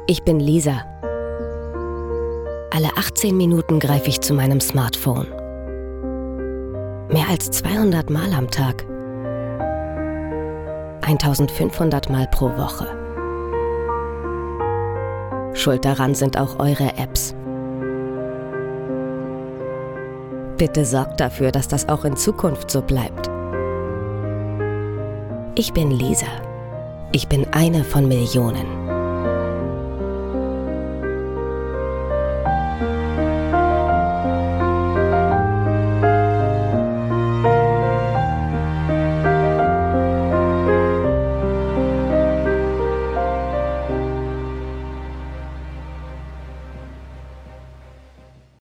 Ich bin Lisa. Alle 18 Minuten greife ich zu meinem Smartphone. Mehr als 200 Mal am Tag. 1500 Mal pro Woche. Schuld daran sind auch eure Apps. Bitte sorgt dafür, dass das auch in Zukunft so bleibt. Ich bin Lisa. Ich bin eine von Millionen.